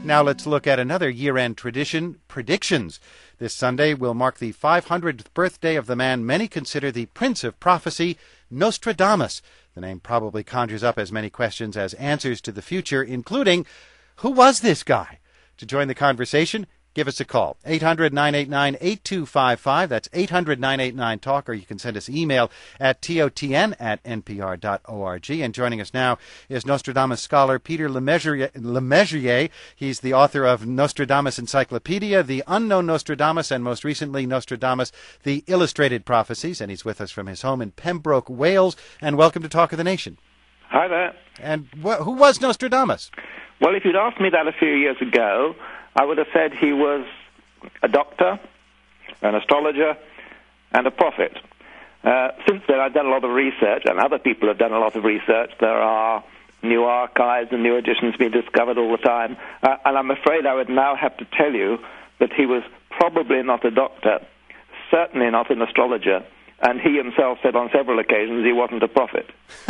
Now let's look at another year-end tradition, predictions. This Sunday will mark the 500th birthday of the man many consider the Prince of Prophecy, Nostradamus. The name probably conjures up as many questions as answers to the future, including, who was this guy? To join the conversation, give us a call, 800-989-8255. That's 800-989-TALK, or you can send us email at totn@npr.org. And joining us now is Nostradamus scholar Peter Lemessurier. He's the author of Nostradamus Encyclopedia, The Unknown Nostradamus, and most recently Nostradamus, The Illustrated Prophecies. And he's with us from his home in Pembroke, Wales. And welcome to Talk of the Nation. Hi there. And who was Nostradamus? Well, if you'd asked me that a few years ago, I would have said he was a doctor, an astrologer, and a prophet. Since then, I've done a lot of research, and other people have done a lot of research. There are new archives and new editions being discovered all the time. And I'm afraid I would now have to tell you that he was probably not a doctor, certainly not an astrologer, and he himself said on several occasions he wasn't a prophet.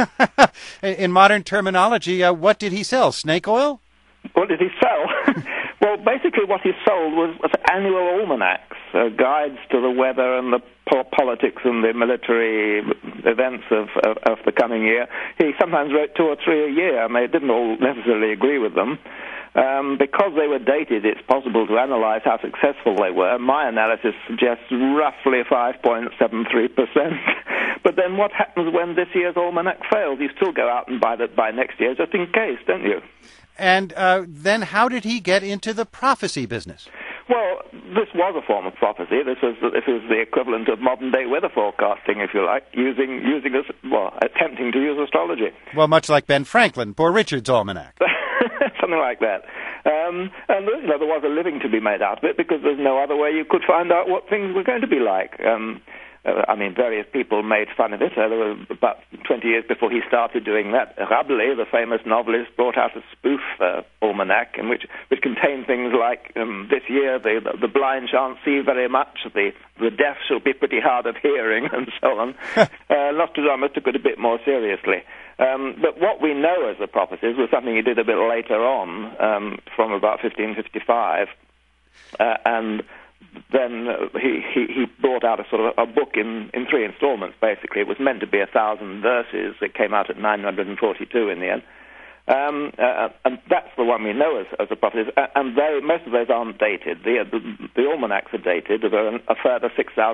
In modern terminology, what did he sell? Snake oil? What did he sell? Well, basically what he sold was annual almanacs, guides to the weather and the politics and the military events of the coming year. He sometimes wrote 2 or 3 a year, and they didn't all necessarily agree with them. Because they were dated, it's possible to analyze how successful they were. My analysis suggests roughly 5.73%. But then what happens when this year's almanac fails? You still go out and buy next year just in case, don't you? And then how did he get into the prophecy business? Well, this was a form of prophecy. This was the equivalent of modern-day weather forecasting, if you like, attempting to use astrology. Well, much like Ben Franklin, Poor Richard's Almanac. Something like that. And there was a living to be made out of it because there's no other way you could find out what things were going to be like. Various people made fun of it. There were about 20 years before he started doing that. Rabelais, the famous novelist, brought out a spoof almanac which contained things like, this year the blind shan't see very much, the deaf shall be pretty hard of hearing, and so on. Nostradamus took it a bit more seriously. But what we know as the prophecies was something he did a bit later on, from about 1555, and then he brought out a sort of a book in 3 installments, basically. It was meant to be 1,000 verses. It came out at 942 in the end. And that's the one we know as a prophecy. And most of those aren't dated. The almanacs are dated. There are a further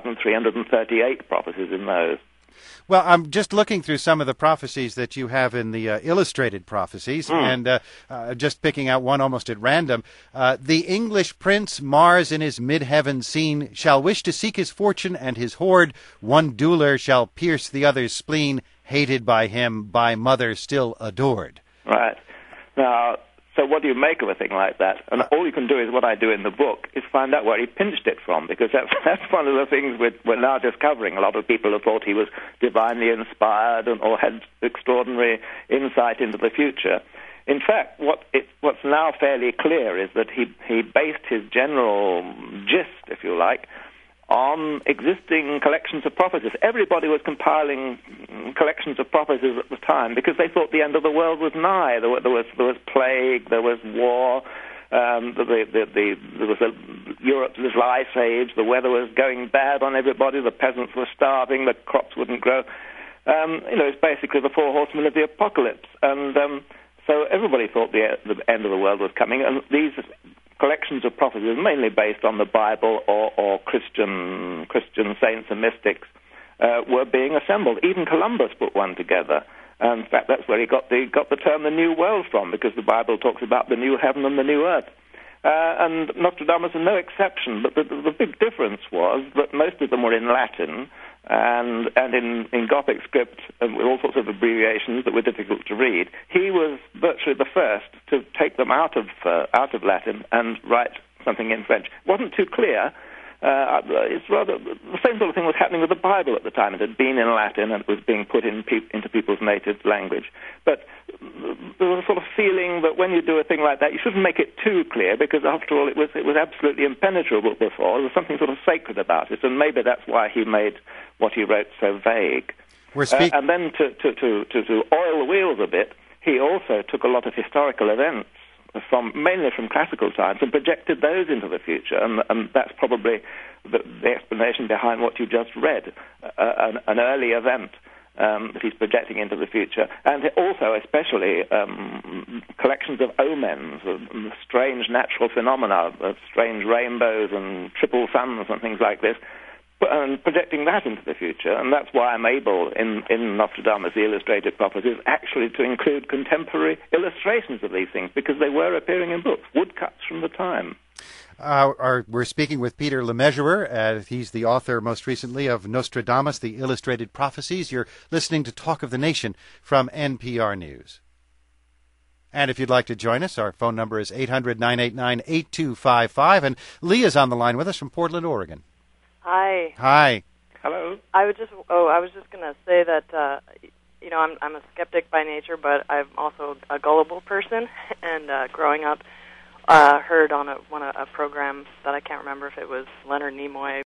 6,338 prophecies in those. Well, I'm just looking through some of the prophecies that you have in the illustrated prophecies, and just picking out one almost at random. The English prince, Mars in his mid-heaven seen, shall wish to seek his fortune and his hoard. One dueler shall pierce the other's spleen, hated by him, by mother still adored. Right. Now, so what do you make of a thing like that? And all you can do is what I do in the book, is find out where he pinched it from, because that's one of the things we're now discovering. A lot of people have thought he was divinely inspired or had extraordinary insight into the future. In fact, what's now fairly clear is that he based his general gist, if you like, on existing collections of prophecies. Everybody was compiling collections of prophecies at the time because they thought the end of the world was nigh. There was plague, there was war, there was Europe's little ice age, the weather was going bad on everybody, the peasants were starving, the crops wouldn't grow. It's basically the 4 horsemen of the apocalypse. And so everybody thought the end of the world was coming, and these collections of prophecies, mainly based on the Bible or Christian saints and mystics, were being assembled. Even Columbus put one together. In fact, that's where he got the term the New World from, because the Bible talks about the new heaven and the new earth. And Nostradamus is no exception, but the big difference was that most of them were in Latin and in Gothic script, with all sorts of abbreviations that were difficult to read. He was virtually the first to take them out of Latin and write something in French. It wasn't too clear. It's rather the same sort of thing was happening with the Bible at the time. It had been in Latin and it was being put into people's native language. But there was a sort of feeling that when you do a thing like that, you shouldn't make it too clear, because after all, it was absolutely impenetrable before. There was something sort of sacred about it, and maybe that's why he made what he wrote so vague. And then to oil the wheels a bit, he also took a lot of historical events mainly from classical science and projected those into the future, and that's probably the explanation behind what you just read, an early event that he's projecting into the future, and also especially collections of omens, of strange natural phenomena, of strange rainbows and triple suns and things like this, and projecting that into the future. And that's why I'm able, in Nostradamus, the illustrated prophecies, actually to include contemporary illustrations of these things, because they were appearing in books, woodcuts from the time. We're speaking with Peter LeMessurier. He's the author, most recently, of Nostradamus, the Illustrated Prophecies. You're listening to Talk of the Nation from NPR News. And if you'd like to join us, our phone number is 800-989-8255. And Leah's on the line with us from Portland, Oregon. Hi. Hi. Hello. I was just going to say that I'm a skeptic by nature, but I'm also a gullible person. And growing up, heard on a program that I can't remember if it was Leonard Nimoy